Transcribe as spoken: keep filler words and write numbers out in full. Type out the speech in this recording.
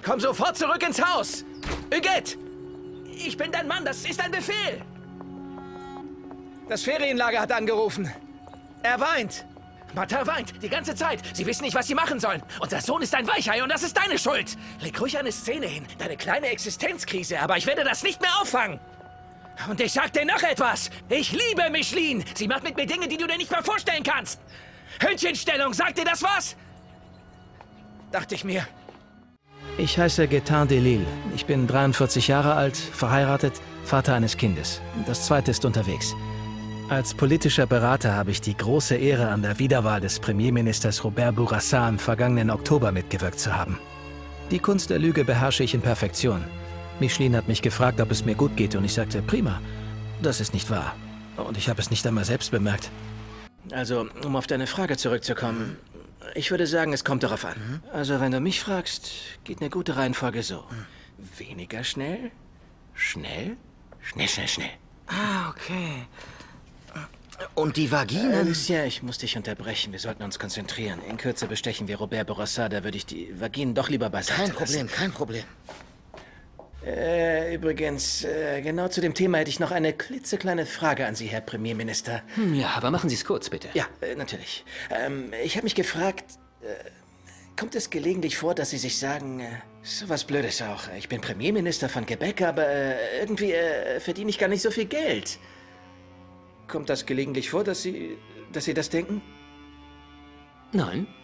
Komm sofort zurück ins Haus! Huguette! Ich bin dein Mann, das ist ein Befehl! Das Ferienlager hat angerufen. Er weint. Martin weint, die ganze Zeit. Sie wissen nicht, was sie machen sollen. Unser Sohn ist ein Weichei und das ist deine Schuld. Leg ruhig eine Szene hin, deine kleine Existenzkrise, aber ich werde das nicht mehr auffangen. Und ich sag dir noch etwas. Ich liebe Micheline. Sie macht mit mir Dinge, die du dir nicht mal vorstellen kannst. Hündchenstellung, sagt dir das was? Dachte ich mir. Ich heiße Gaetan Delille. Ich bin dreiundvierzig Jahre alt, verheiratet, Vater eines Kindes. Das zweite ist unterwegs. Als politischer Berater habe ich die große Ehre, an der Wiederwahl des Premierministers Robert Bourassa im vergangenen Oktober mitgewirkt zu haben. Die Kunst der Lüge beherrsche ich in Perfektion. Micheline hat mich gefragt, ob es mir gut geht, und ich sagte, prima. Das ist nicht wahr. Und ich habe es nicht einmal selbst bemerkt. Also, um auf deine Frage zurückzukommen, ich würde sagen, es kommt darauf an. Also, wenn du mich fragst, geht eine gute Reihenfolge so. Weniger schnell, schnell, schnell, schnell, schnell. Ah, okay. Und die Vaginen? Alicia, ich muss dich unterbrechen. Wir sollten uns konzentrieren. In Kürze bestechen wir Robert Bourassa, da würde ich die Vaginen doch lieber beiseite Kein Problem, kein Problem. Äh, übrigens, äh, genau zu dem Thema hätte ich noch eine klitzekleine Frage an Sie, Herr Premierminister. Hm, ja, aber machen Sie es kurz, bitte. Ja, äh, natürlich. Ähm, ich habe mich gefragt, äh, kommt es gelegentlich vor, dass Sie sich sagen, äh, so was Blödes auch, ich bin Premierminister von Quebec, aber äh, irgendwie äh, verdiene ich gar nicht so viel Geld. Kommt das gelegentlich vor, dass Sie, dass Sie das denken? Nein.